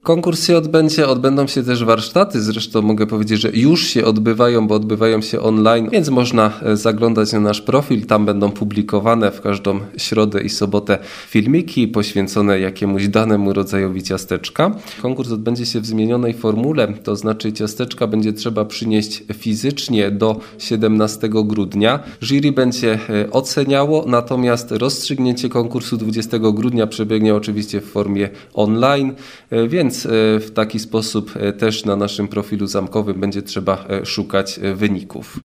Konkurs się odbędą się też warsztaty, zresztą mogę powiedzieć, że już się odbywają, bo odbywają się online, więc można zaglądać na nasz profil, tam będą publikowane w każdą środę i sobotę filmiki poświęcone jakiemuś danemu rodzajowi ciasteczka. Konkurs odbędzie się w zmienionej formule, to znaczy ciasteczka będzie trzeba przynieść fizycznie do 17 grudnia. Jury będzie oceniało, natomiast rozstrzygnięcie konkursu 20 grudnia przebiegnie oczywiście w formie online, więc w taki sposób też na naszym profilu zamkowym będzie trzeba szukać wyników.